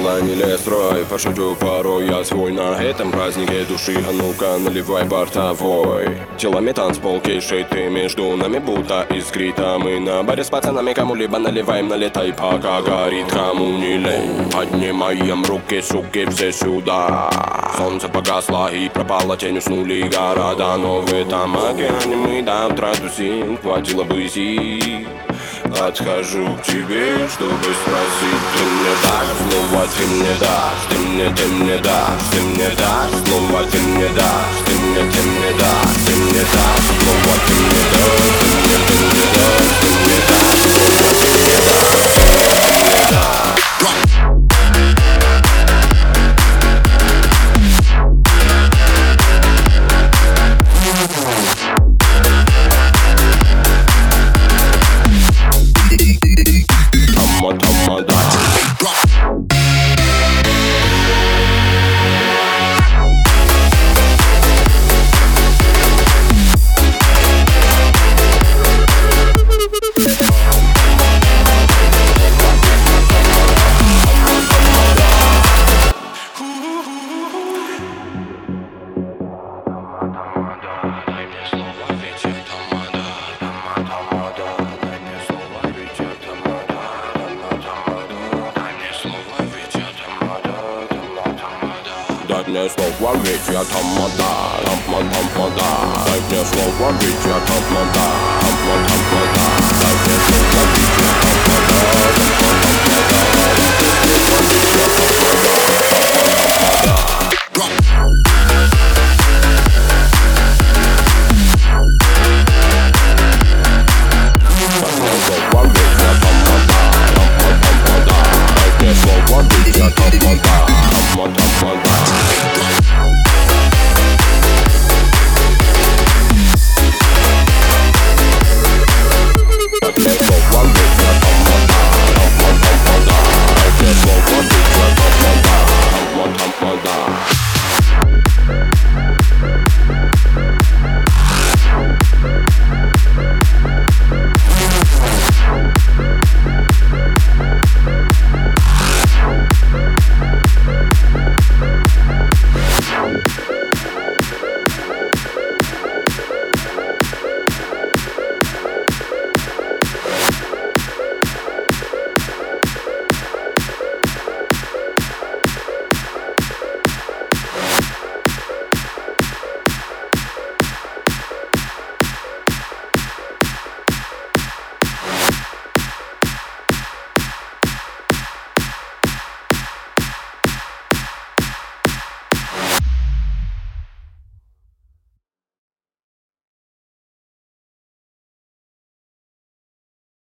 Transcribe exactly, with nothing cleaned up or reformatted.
дело не лезь, рой. Пошутю порой я свой на этом празднике души. А ну-ка наливай бортовой. Телами танцпол кейшей, ты между нами будто искрит. А мы на баре с пацанами кому-либо наливаем, налетай, пока горит, кому не лень. Поднимаем руки, суки, все сюда. Солнце погасло и пропала тень, уснули города. Но в этом океане мы до утра тусим, хватило бы сил. Отхожу к тебе, чтобы спросить: ты мне дашь, снова ты мне дашь, ты мне, ты мне дашь, ты мне дашь, снова ты мне дашь, ты мне, ты мне дашь, ты мне дашь, снова ты мне дашь, ты мне, ты мне дашь, ты мне дашь, снова ты мне дашь, ты мне, ты мне дашь. Дай мне слово, ведь я тамада, тамада, дай мне слово, ведь я тамада, тамада, дай мне слово, ведь я тамада, тамада.